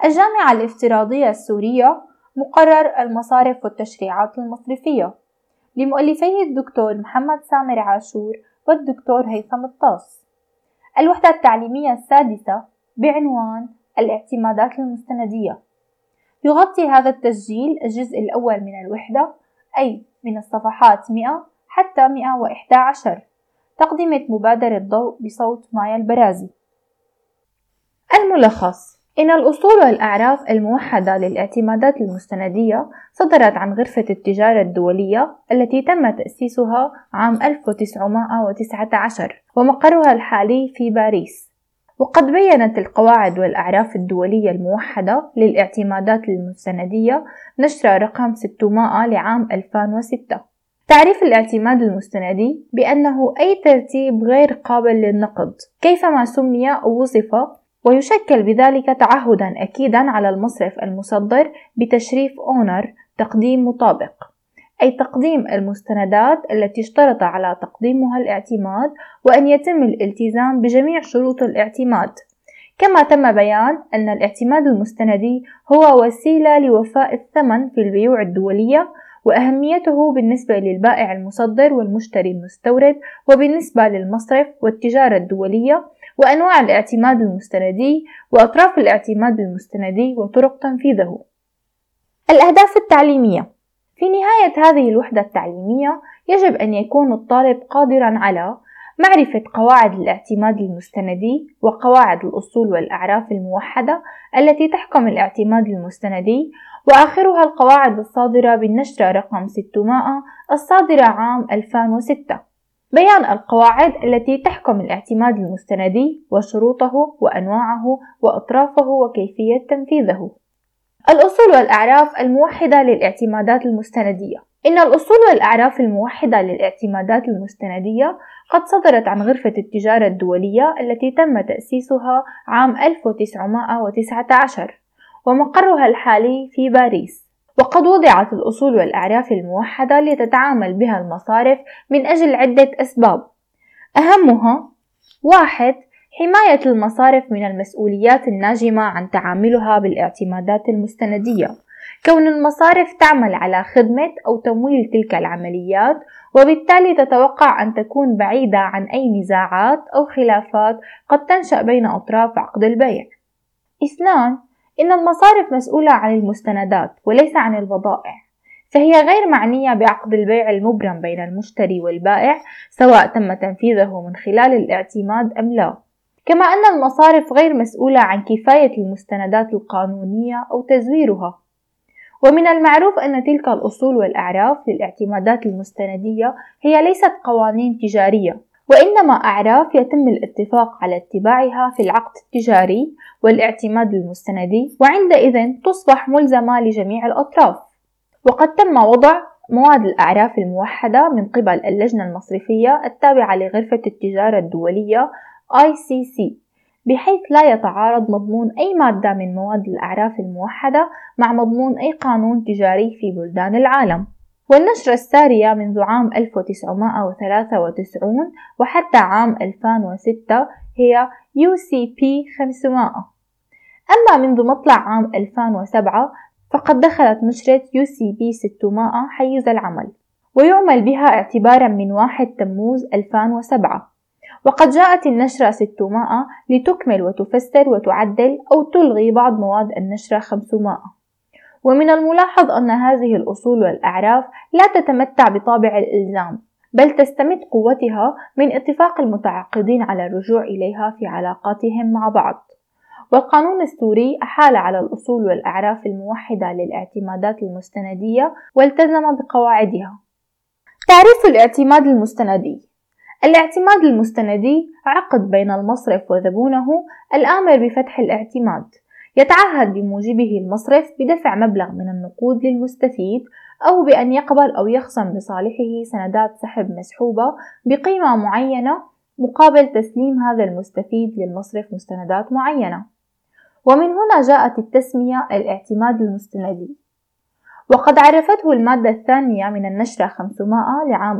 الجامعة الافتراضية السورية مقرر المصارف والتشريعات المصرفية لمؤلفيه الدكتور محمد سامر عاشور والدكتور هيثم الطاس. الوحدة التعليمية السادسة بعنوان الاعتمادات المستندية. يغطي هذا التسجيل الجزء الأول من الوحدة، أي من الصفحات 100 حتى 111. تقدمة مبادرة ضوء بصوت مايا البرازي. الملخص: إن الأصول والأعراف الموحدة للاعتمادات المستندية صدرت عن غرفة التجارة الدولية التي تم تأسيسها عام 1919 ومقرها الحالي في باريس. وقد بيّنت القواعد والأعراف الدولية الموحدة للاعتمادات المستندية نشرة رقم 600 لعام 2006 تعريف الاعتماد المستندي بأنه أي ترتيب غير قابل للنقد كيفما سمي أو وصف، ويشكل بذلك تعهدا أكيدا على المصرف المصدر بتشريف أونر تقديم مطابق، أي تقديم المستندات التي اشترط على تقديمها الاعتماد وأن يتم الالتزام بجميع شروط الاعتماد. كما تم بيان أن الاعتماد المستندي هو وسيلة لوفاء الثمن في البيوع الدولية، وأهميته بالنسبة للبائع المصدر والمشتري المستورد، وبالنسبة للمصرف والتجارة الدولية، وأنواع الاعتماد المستندي وأطراف الاعتماد المستندي وطرق تنفيذه. الأهداف التعليمية: في نهاية هذه الوحدة التعليمية يجب أن يكون الطالب قادرا على معرفة قواعد الاعتماد المستندي وقواعد الأصول والأعراف الموحدة التي تحكم الاعتماد المستندي، وآخرها القواعد الصادرة بالنشرة رقم 600 الصادرة عام 2006. بيان القواعد التي تحكم الاعتماد المستندي وشروطه وأنواعه وأطرافه وكيفية تنفيذه. الأصول والأعراف الموحدة للاعتمادات المستندية. إن الأصول والأعراف الموحدة للاعتمادات المستندية قد صدرت عن غرفة التجارة الدولية التي تم تأسيسها عام 1919 ومقرها الحالي في باريس. وقد وضعت الأصول والأعراف الموحدة لتتعامل بها المصارف من أجل عدة أسباب، أهمها: 1. حماية المصارف من المسؤوليات الناجمة عن تعاملها بالاعتمادات المستندية، كون المصارف تعمل على خدمة أو تمويل تلك العمليات، وبالتالي تتوقع أن تكون بعيدة عن أي نزاعات أو خلافات قد تنشأ بين أطراف عقد البيع. 2. إن المصارف مسؤولة عن المستندات وليس عن البضائع، فهي غير معنية بعقد البيع المبرم بين المشتري والبائع سواء تم تنفيذه من خلال الاعتماد أم لا. كما أن المصارف غير مسؤولة عن كفاية المستندات القانونية أو تزويرها. ومن المعروف أن تلك الأصول والأعراف للاعتمادات المستندية هي ليست قوانين تجارية، وإنما أعراف يتم الاتفاق على اتباعها في العقد التجاري والاعتماد المستندي، وعندئذ تصبح ملزمة لجميع الأطراف. وقد تم وضع مواد الأعراف الموحدة من قبل اللجنة المصرفية التابعة لغرفة التجارة الدولية ICC، بحيث لا يتعارض مضمون أي مادة من مواد الأعراف الموحدة مع مضمون أي قانون تجاري في بلدان العالم. والنشرة السارية منذ عام 1993 وحتى عام 2006 هي UCP 500. أما منذ مطلع عام 2007 فقد دخلت نشرة UCP 600 حيز العمل، ويعمل بها اعتبارا من 1 تموز 2007. وقد جاءت النشرة 600 لتكمل وتفسر وتعدل أو تلغي بعض مواد النشرة 500. ومن الملاحظ أن هذه الأصول والأعراف لا تتمتع بطابع الإلزام، بل تستمد قوتها من اتفاق المتعاقدين على الرجوع إليها في علاقاتهم مع بعض. والقانون السوري أحال على الأصول والأعراف الموحدة للاعتمادات المستندية والتزم بقواعدها. تعريف الاعتماد المستندي: الاعتماد المستندي عقد بين المصرف وزبونه الآمر بفتح الاعتماد، يتعهد بموجبه المصرف بدفع مبلغ من النقود للمستفيد، أو بأن يقبل أو يخصم بصالحه سندات سحب مسحوبة بقيمة معينة مقابل تسليم هذا المستفيد للمصرف مستندات معينة. ومن هنا جاءت التسمية الاعتماد المستندي. وقد عرفته المادة الثانية من النشرة 500 لعام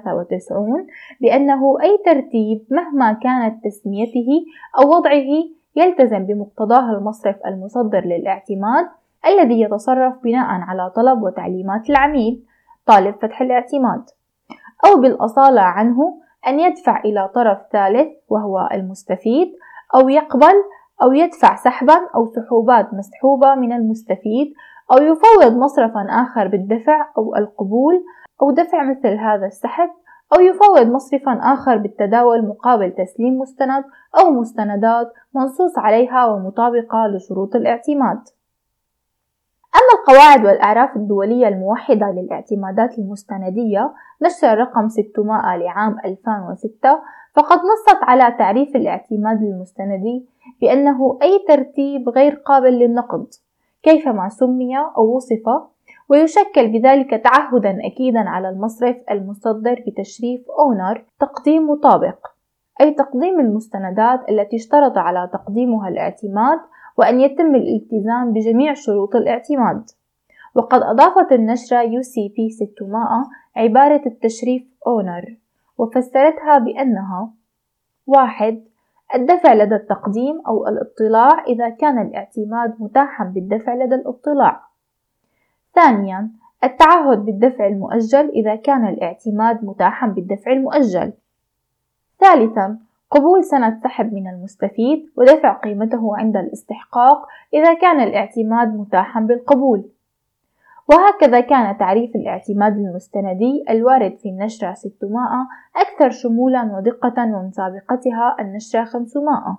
1993 بأنه أي ترتيب مهما كانت تسميته أو وضعه يلتزم بمقتضاه المصرف المصدر للاعتماد الذي يتصرف بناء على طلب وتعليمات العميل طالب فتح الاعتماد، أو بالأصالة عنه أن يدفع إلى طرف ثالث وهو المستفيد، أو يقبل أو يدفع سحبا أو سحوبات مسحوبة من المستفيد، أو يفوض مصرفا آخر بالدفع أو القبول أو دفع مثل هذا السحب، أو يفوض مصرفا آخر بالتداول مقابل تسليم مستند أو مستندات منصوص عليها ومطابقة لشروط الاعتماد. أما القواعد والأعراف الدولية الموحدة للاعتمادات المستندية نشر رقم 600 لعام 2006 فقد نصت على تعريف الاعتماد المستندي بأنه أي ترتيب غير قابل للنقض كيفما سمي أو وصف، ويشكل بذلك تعهدا أكيدا على المصرف المصدر بتشريف Owner تقديم مطابق، أي تقديم المستندات التي اشترط على تقديمها الاعتماد وأن يتم الالتزام بجميع شروط الاعتماد. وقد أضافت النشرة UCP 600 عبارة التشريف Owner وفسرتها بأنها: 1. الدفع لدى التقديم أو الاطلاع إذا كان الاعتماد متاحا بالدفع لدى الاطلاع. 2. التعهد بالدفع المؤجل إذا كان الاعتماد متاحا بالدفع المؤجل. 3. قبول سند سحب من المستفيد ودفع قيمته عند الاستحقاق إذا كان الاعتماد متاحا بالقبول. وهكذا كان تعريف الاعتماد المستندي الوارد في النشرة 600 أكثر شمولا ودقة من سابقتها النشرة 500.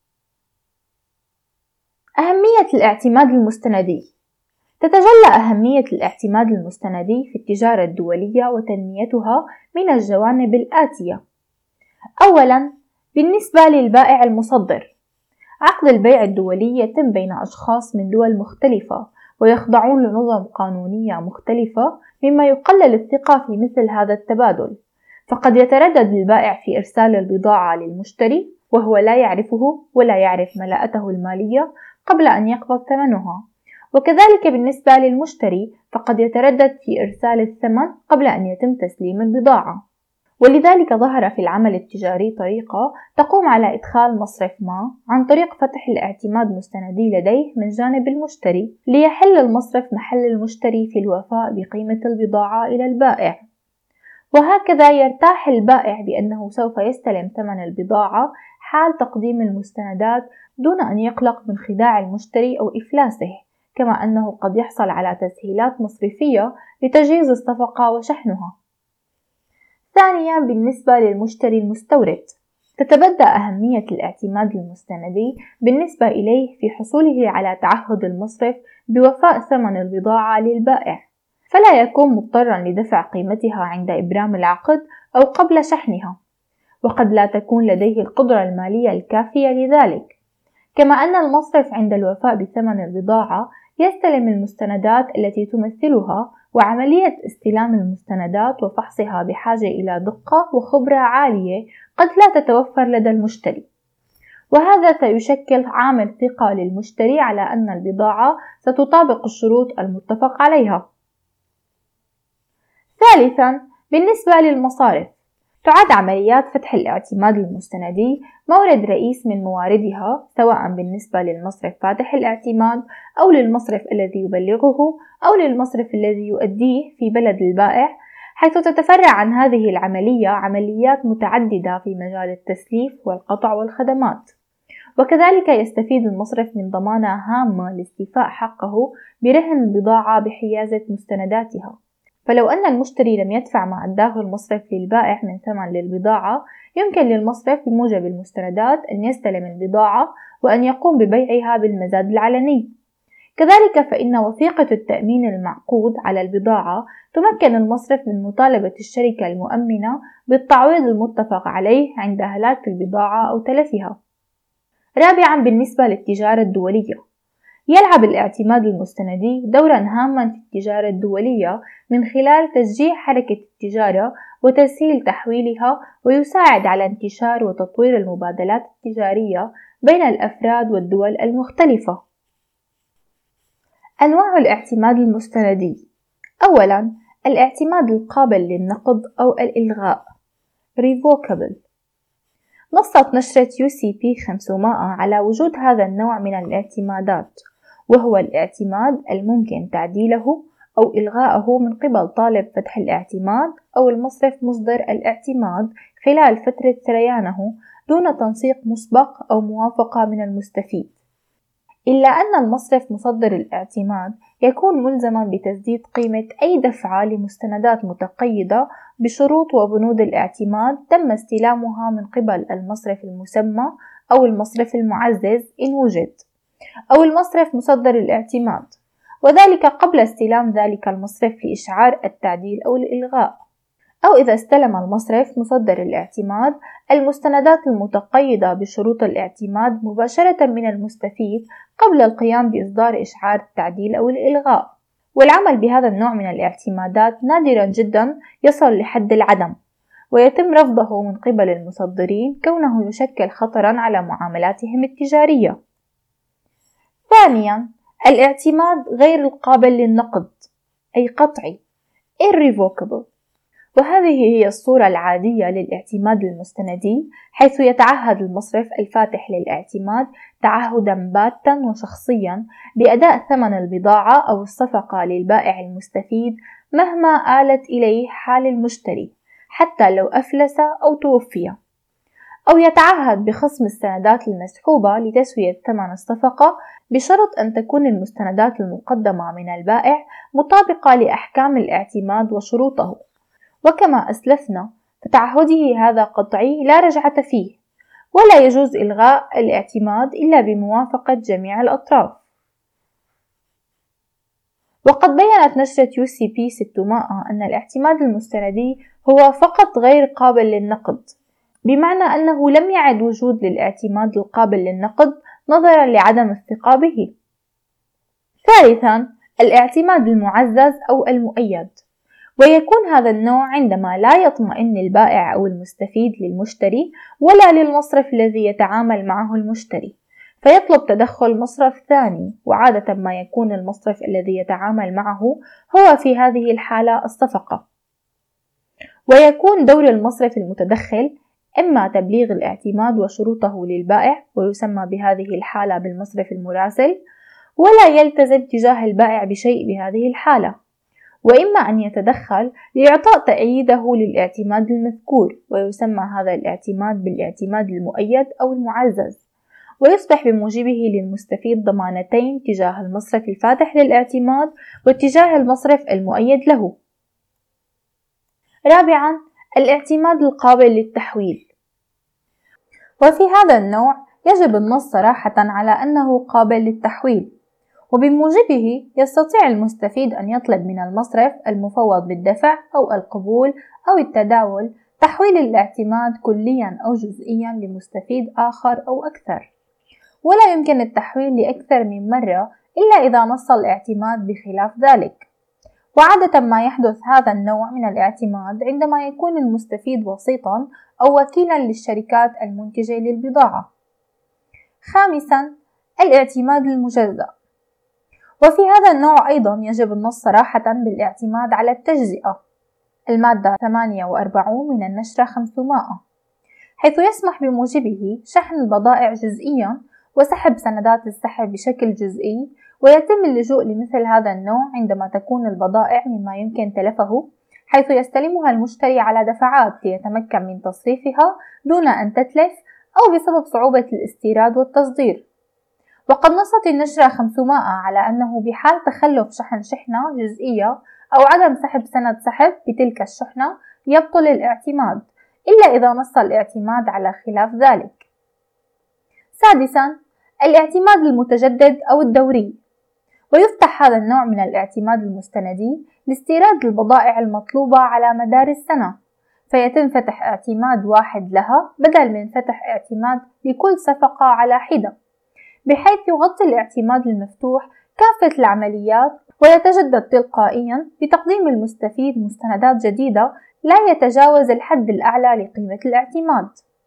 أهمية الاعتماد المستندي. تتجلى أهمية الاعتماد المستندي في التجارة الدولية وتنميتها من الجوانب الآتية: أولا، بالنسبة للبائع المصدر، عقد البيع الدولي يتم بين أشخاص من دول مختلفة ويخضعون لنظم قانونية مختلفة، مما يقلل الثقة في مثل هذا التبادل، فقد يتردد البائع في إرسال البضاعة للمشتري وهو لا يعرفه ولا يعرف ملاءته المالية قبل أن يقبض ثمنها، وكذلك بالنسبة للمشتري فقد يتردد في إرسال الثمن قبل أن يتم تسليم البضاعة. ولذلك ظهر في العمل التجاري طريقة تقوم على إدخال مصرف ما عن طريق فتح الاعتماد المستندي لديه من جانب المشتري ليحل المصرف محل المشتري في الوفاء بقيمة البضاعة إلى البائع، وهكذا يرتاح البائع بأنه سوف يستلم ثمن البضاعة حال تقديم المستندات دون أن يقلق من خداع المشتري أو إفلاسه، كما أنه قد يحصل على تسهيلات مصرفية لتجهيز الصفقة وشحنها. ثانيا، بالنسبة للمشتري المستورد، تتبدأ أهمية الاعتماد المستندي بالنسبة إليه في حصوله على تعهد المصرف بوفاء ثمن البضاعة للبائع، فلا يكون مضطرا لدفع قيمتها عند إبرام العقد أو قبل شحنها، وقد لا تكون لديه القدرة المالية الكافية لذلك، كما أن المصرف عند الوفاء بثمن البضاعة يستلم المستندات التي تمثلها، وعملية استلام المستندات وفحصها بحاجة إلى دقة وخبرة عالية قد لا تتوفر لدى المشتري، وهذا سيشكل عامل ثقة للمشتري على أن البضاعة ستطابق الشروط المتفق عليها. ثالثا، بالنسبة للمصارف، تعد عمليات فتح الاعتماد المستندي مورد رئيس من مواردها، سواء بالنسبة للمصرف فاتح الاعتماد أو للمصرف الذي يبلغه أو للمصرف الذي يؤديه في بلد البائع، حيث تتفرع عن هذه العملية عمليات متعددة في مجال التسليف والقطع والخدمات، وكذلك يستفيد المصرف من ضمانة هامة لاستيفاء حقه برهن البضاعة بحيازة مستنداتها. فلو أن المشتري لم يدفع ما أداه المصرف للبائع من ثمن للبضاعة، يمكن للمصرف بموجب المستندات أن يستلم البضاعة وأن يقوم ببيعها بالمزاد العلني. كذلك فإن وثيقة التأمين المعقود على البضاعة تمكن المصرف من مطالبة الشركة المؤمنة بالتعويض المتفق عليه عند هلاك البضاعة أو تلفها. رابعا، بالنسبة للتجارة الدولية، يلعب الاعتماد المستندي دورا هاما في التجارة الدولية من خلال تشجيع حركة التجارة وتسهيل تحويلها، ويساعد على انتشار وتطوير المبادلات التجارية بين الأفراد والدول المختلفة. أنواع الاعتماد المستندي: أولا، الاعتماد القابل للنقض أو الإلغاء Revocable، نصت نشرة UCP 500 على وجود هذا النوع من الاعتمادات، وهو الاعتماد الممكن تعديله أو إلغاءه من قبل طالب فتح الاعتماد أو المصرف مصدر الاعتماد خلال فترة سريانه دون تنسيق مسبق أو موافقة من المستفيد، إلا أن المصرف مصدر الاعتماد يكون ملزما بتسديد قيمة أي دفعة لمستندات متقيدة بشروط وبنود الاعتماد تم استلامها من قبل المصرف المسمى أو المصرف المعزز إن وجد، أو المصرف مصدر الاعتماد، وذلك قبل استلام ذلك المصرف لإشعار التعديل أو الإلغاء، أو إذا استلم المصرف مصدر الاعتماد المستندات المتقيدة بشروط الاعتماد مباشرة من المستفيد قبل القيام بإصدار إشعار التعديل أو الإلغاء. والعمل بهذا النوع من الاعتمادات نادرا جدا يصل لحد العدم، ويتم رفضه من قبل المصدرين كونه يشكل خطرا على معاملاتهم التجارية. ثانيا، الاعتماد غير القابل للنقض، أي قطعي irrevocable، وهذه هي الصورة العادية للاعتماد المستندي، حيث يتعهد المصرف الفاتح للاعتماد تعهدا باتا وشخصيا بأداء ثمن البضاعة أو الصفقة للبائع المستفيد مهما آلت إليه حال المشتري حتى لو أفلس أو توفي، أو يتعهد بخصم السندات المسحوبة لتسوية ثمن الصفقة بشرط أن تكون المستندات المقدمة من البائع مطابقة لأحكام الاعتماد وشروطه، وكما أسلفنا فتعهده هذا قطعي لا رجعة فيه، ولا يجوز إلغاء الاعتماد إلا بموافقة جميع الأطراف. وقد بيّنت نشرة UCP 600 أن الاعتماد المستندي هو فقط غير قابل للنقد، بمعنى أنه لم يعد وجود للاعتماد القابل للنقد نظرا لعدم الثقة به. ثالثا، الاعتماد المعزز أو المؤيد، ويكون هذا النوع عندما لا يطمئن البائع أو المستفيد للمشتري ولا للمصرف الذي يتعامل معه المشتري، فيطلب تدخل مصرف ثاني، وعادة ما يكون المصرف الذي يتعامل معه هو في هذه الحالة الصفقة، ويكون دور المصرف المتدخل إما تبليغ الاعتماد وشروطه للبائع، ويسمى بهذه الحالة بالمصرف المراسل، ولا يلتزم تجاه البائع بشيء بهذه الحالة، وإما أن يتدخل لإعطاء تأييده للاعتماد المذكور، ويسمى هذا الاعتماد بالاعتماد المؤيد أو المعزز، ويصبح بموجبه للمستفيد ضمانتين تجاه المصرف الفاتح للاعتماد وتجاه المصرف المؤيد له. رابعا، الاعتماد القابل للتحويل، وفي هذا النوع يجب النص صراحة على أنه قابل للتحويل، وبموجبه يستطيع المستفيد أن يطلب من المصرف المفوض بالدفع أو القبول أو التداول تحويل الاعتماد كليا أو جزئيا لمستفيد آخر أو أكثر، ولا يمكن التحويل لأكثر من مرة إلا إذا نص الاعتماد بخلاف ذلك. وعادة ما يحدث هذا النوع من الاعتماد عندما يكون المستفيد وسيطا أو وكيلا للشركات المنتجة للبضاعة. خامسا، الاعتماد المجزأ، وفي هذا النوع أيضا يجب النص صراحة بالاعتماد على التجزئة، المادة 48 من النشرة 500، حيث يسمح بموجبه شحن البضائع جزئيا وسحب سندات السحب بشكل جزئي، ويتم اللجوء لمثل هذا النوع عندما تكون البضائع مما يمكن تلفه، حيث يستلمها المشتري على دفعات ليتمكن من تصريفها دون أن تتلف أو بسبب صعوبة الاستيراد والتصدير. وقد نصت النشرة 500 على أنه بحال تخلف شحن شحنة جزئية أو عدم سحب سند سحب بتلك الشحنة يبطل الاعتماد، إلا إذا نص الاعتماد على خلاف ذلك. سادسا، الاعتماد المتجدد أو الدوري، ويفتح هذا النوع من الاعتماد المستندي لاستيراد البضائع المطلوبة على مدار السنة، فيتم فتح اعتماد واحد لها بدل من فتح اعتماد لكل صفقة على حدة، بحيث يغطي الاعتماد المفتوح كافة العمليات ويتجدد تلقائيا بتقديم المستفيد مستندات جديدة لا يتجاوز الحد الأعلى لقيمة الاعتماد.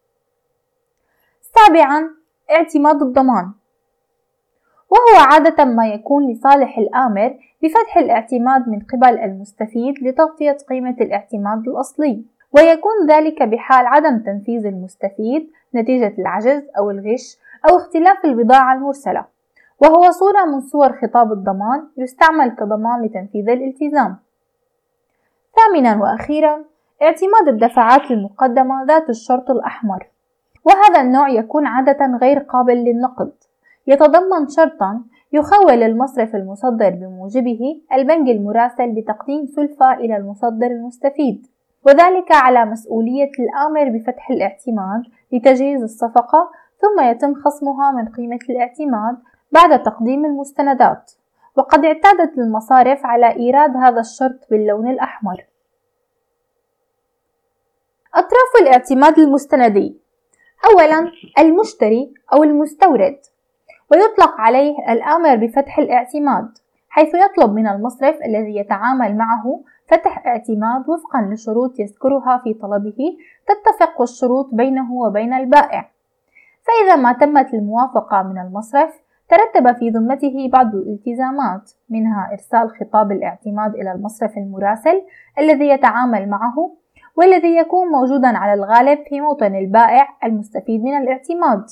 سابعا، اعتماد الضمان، وهو عادة ما يكون لصالح الآمر بفتح الاعتماد من قبل المستفيد لتغطية قيمة الاعتماد الأصلي، ويكون ذلك بحال عدم تنفيذ المستفيد نتيجة العجز أو الغش أو اختلاف البضاعة المرسلة، وهو صورة من صور خطاب الضمان يستعمل كضمان لتنفيذ الالتزام. ثامنا وأخيرا، اعتماد الدفعات المقدمة ذات الشرط الأحمر، وهذا النوع يكون عادة غير قابل للنقض، يتضمن شرطا يخول المصرف المصدر بموجبه البنك المراسل بتقديم سلفة إلى المصدر المستفيد، وذلك على مسؤولية الآمر بفتح الاعتماد لتجهيز الصفقة، ثم يتم خصمها من قيمة الاعتماد بعد تقديم المستندات. وقد اعتادت المصارف على إيراد هذا الشرط باللون الأحمر. أطراف الاعتماد المستندي: أولا، المشتري أو المستورد، ويطلق عليه الآمر بفتح الاعتماد، حيث يطلب من المصرف الذي يتعامل معه فتح اعتماد وفقا لشروط يذكرها في طلبه تتفق الشروط بينه وبين البائع. فإذا ما تمت الموافقة من المصرف ترتب في ذمته بعض الالتزامات، منها إرسال خطاب الاعتماد إلى المصرف المراسل الذي يتعامل معه، والذي يكون موجودا على الغالب في موطن البائع المستفيد من الاعتماد.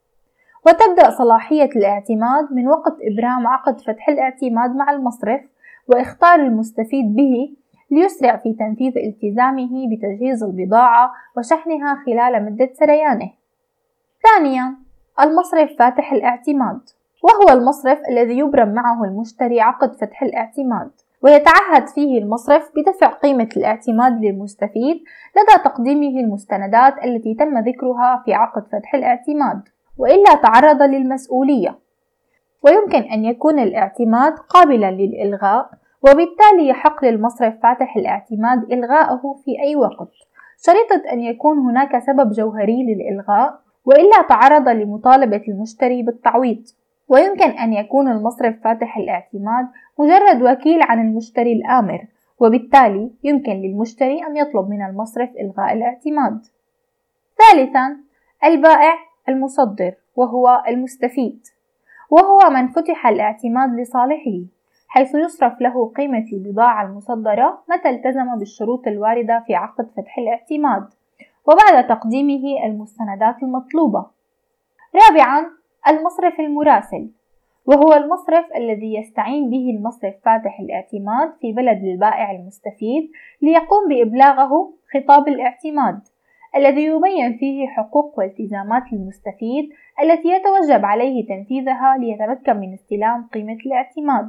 وتبدأ صلاحية الاعتماد من وقت إبرام عقد فتح الاعتماد مع المصرف وإخطار المستفيد به ليسرع في تنفيذ التزامه بتجهيز البضاعة وشحنها خلال مدة سريانه. ثانيا، المصرف فاتح الاعتماد، وهو المصرف الذي يبرم معه المشتري عقد فتح الاعتماد، ويتعهد فيه المصرف بدفع قيمة الاعتماد للمستفيد لدى تقديمه المستندات التي تم ذكرها في عقد فتح الاعتماد، وإلا تعرض للمسؤولية. ويمكن أن يكون الاعتماد قابلا للإلغاء، وبالتالي يحق للمصرف فاتح الاعتماد إلغاءه في أي وقت، شريطة أن يكون هناك سبب جوهري للإلغاء، وإلا تعرض لمطالبة المشتري بالتعويض. ويمكن أن يكون المصرف فاتح الاعتماد مجرد وكيل عن المشتري الآمر، وبالتالي يمكن للمشتري أن يطلب من المصرف إلغاء الاعتماد. ثالثا، البائع المصدر، وهو المستفيد، وهو من فتح الاعتماد لصالحه، حيث يصرف له قيمة البضاعة المصدرة متى التزم بالشروط الواردة في عقد فتح الاعتماد وبعد تقديمه المستندات المطلوبة. رابعا، المصرف المراسل، وهو المصرف الذي يستعين به المصرف فاتح الاعتماد في بلد البائع المستفيد ليقوم بإبلاغه خطاب الاعتماد الذي يبين فيه حقوق والتزامات المستفيد التي يتوجب عليه تنفيذها ليتمكن من استلام قيمة الاعتماد.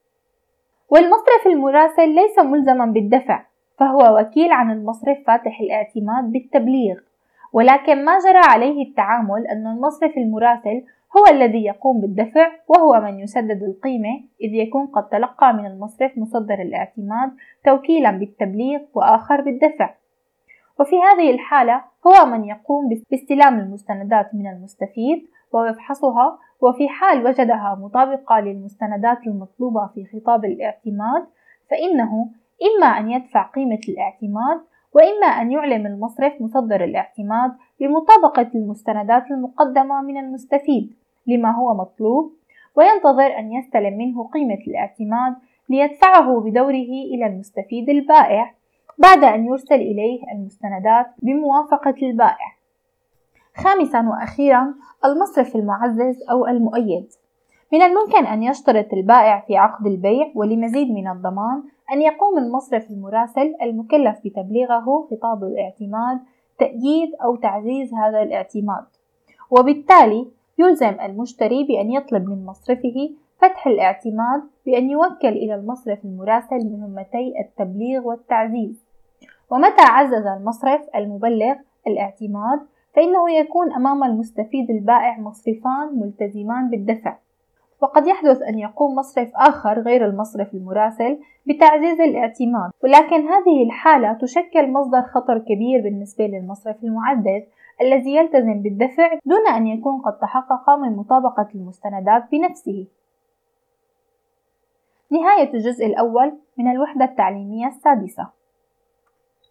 والمصرف المراسل ليس ملزما بالدفع، فهو وكيل عن المصرف فاتح الاعتماد بالتبليغ، ولكن ما جرى عليه التعامل أن المصرف المراسل هو الذي يقوم بالدفع، وهو من يسدد القيمة، إذ يكون قد تلقى من المصرف مصدر الاعتماد توكيلا بالتبليغ وآخر بالدفع. وفي هذه الحالة هو من يقوم باستلام المستندات من المستفيد ويفحصها، وفي حال وجدها مطابقة للمستندات المطلوبة في خطاب الاعتماد فإنه إما أن يدفع قيمة الاعتماد، وإما أن يعلم المصرف مصدر الاعتماد بمطابقة المستندات المقدمة من المستفيد لما هو مطلوب، وينتظر أن يستلم منه قيمة الاعتماد ليدفعه بدوره إلى المستفيد البائع بعد أن يرسل إليه المستندات بموافقة البائع. خامسا وأخيرا، المصرف المعزز أو المؤيد. من الممكن أن يشترط البائع في عقد البيع ولمزيد من الضمان أن يقوم المصرف المراسل المكلف بتبليغه خطاب الاعتماد تأييد أو تعزيز هذا الاعتماد، وبالتالي يلزم المشتري بأن يطلب من مصرفه فتح الاعتماد بأن يوكل إلى المصرف المراسل مهمتي التبليغ والتعزيز. ومتى عزز المصرف المبلغ الاعتماد فإنه يكون أمام المستفيد البائع مصرفان ملتزمان بالدفع، وقد يحدث أن يقوم مصرف آخر غير المصرف المراسل بتعزيز الاعتماد، ولكن هذه الحالة تشكل مصدر خطر كبير بالنسبة للمصرف المعزز الذي يلتزم بالدفع دون أن يكون قد تحقق من مطابقة المستندات بنفسه. نهاية الجزء الأول من الوحدة التعليمية السادسة.